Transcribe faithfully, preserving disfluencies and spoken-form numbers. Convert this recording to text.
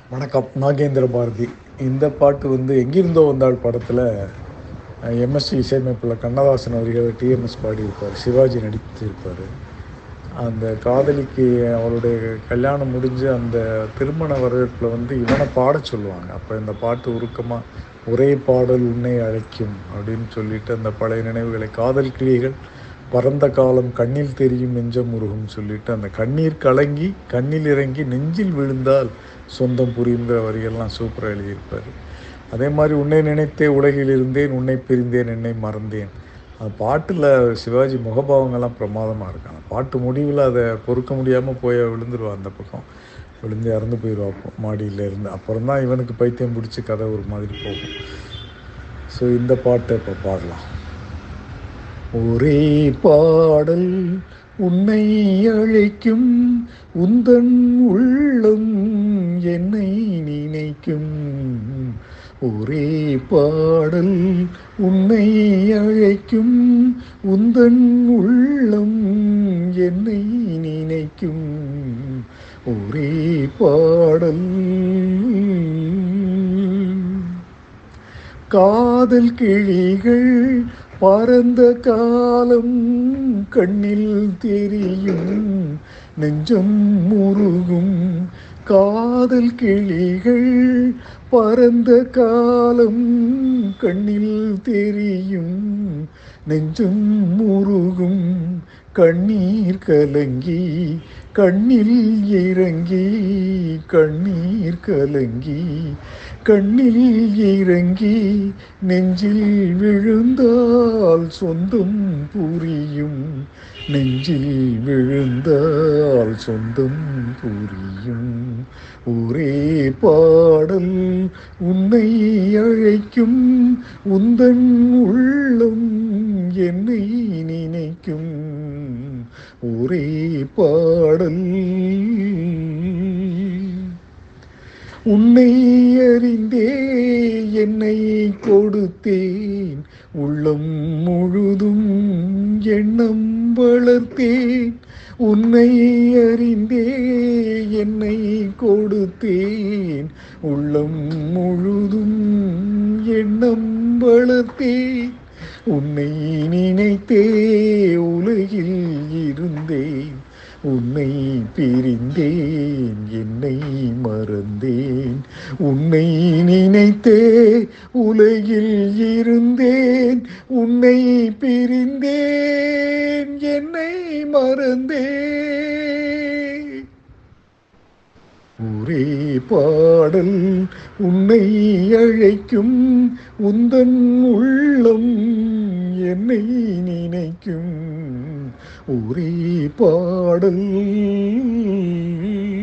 வணக்கம். நாகேந்திர பாரதி. இந்த பாட்டு வந்து எங்கிருந்தோ வந்தாள் படத்தில் எம்எஸ்சி இசையமைப்பில் கண்ணதாசன் அவர்கள் டிஎம்எஸ் பாடியிருப்பார், சிவாஜி நடித்திருப்பார். அந்த காதலிக்கு அவருடைய கல்யாணம் முடிஞ்சு அந்த திருமண வரவேற்பில் வந்து இவனை பாட சொல்லுவாங்க. அப்போ இந்த பாட்டு உருக்கமாக ஒரே பாடல் உன்னை அழைக்கும் அப்படின்னு சொல்லிட்டு அந்த பழைய நினைவுகளை, காதல் கிளிகள் பரந்த காலம் கண்ணில் தெரியும் நெஞ்சம் உருகும் சொல்லிட்டு அந்த கண்ணீர் கலங்கி கண்ணில் இறங்கி நெஞ்சில் விழுந்தால் சொந்தம் புரியுங்கிற வரியெல்லாம் சூப்பராக எழுதியிருப்பார். அதே மாதிரி உன்னை நினைத்தே உலகில் இருந்தேன், உன்னை பிரிந்தேன், என்னை மறந்தேன். அந்த பாட்டில் சிவாஜி முகபாவங்கள்லாம் பிரமாதமாக இருக்காங்க. பாட்டு முடிவில் அதை பொறுக்க முடியாமல் போய் விழுந்துருவா, அந்த பக்கம் விழுந்து இறந்து போயிடுவாப்போ மாடியில் இருந்து. அப்புறம் தான் இவனுக்கு பைத்தியம் பிடிச்சி கதை ஒரு மாதிரி போகும். ஸோ இந்த பாட்டை இப்போ பாடலாம். ஒரே பாடல் உன்னை அழைக்கும், உந்தன் உள்ளம் என்னை நினைக்கும். ஒரே பாடல் உன்னை அழைக்கும், உந்தன் உள்ளம் என்னை நினைக்கும். ஒரே பாடல். காதல் கிளிகள் பரந்த காலம் கண்ணில் தெரியும் நெஞ்சம் முருகும். காதல் கிளிகள் பரந்த காலம் கண்ணில் தெரியும் நெஞ்சம் முருகும். கண்ணீர் கலங்கி கண்ணில் இறங்கி, கண்ணீர் கலங்கி கண்ணில் இறங்கி நெஞ்சில் விழுந்தால் சொந்தம் புரியும். நெஞ்சில் விழுந்தால் சொந்தம் புரியும். ஒரே பாடல் உன்னை அழைக்கும், உந்தன் உள்ளம் என்னை நினைக்கும். ஒரே பாடல். உன்னை அறிந்தே என்னை கொடுத்தேன், உள்ளம் முழுதும் எண்ணம் வளர்த்தேன். உன்னை அறிந்தே என்னை கொடுத்தேன், உள்ளம் முழுதும் எண்ணம் வளர்த்தேன். உன்னை நினைத்தே உலகில் இருந்தேன், உன்னை பிரிந்தேன், என்னை மறந்தேன். உன்னை நினைத்தே உலகில் இருந்தேன், உன்னை பிரிந்தேன், என்னை மறந்தேன். ஒரே பாடல் உன்னை அழைக்கும், உந்தன் உள்ளம் என்னை நினைக்கும். ஒரே பாடல்.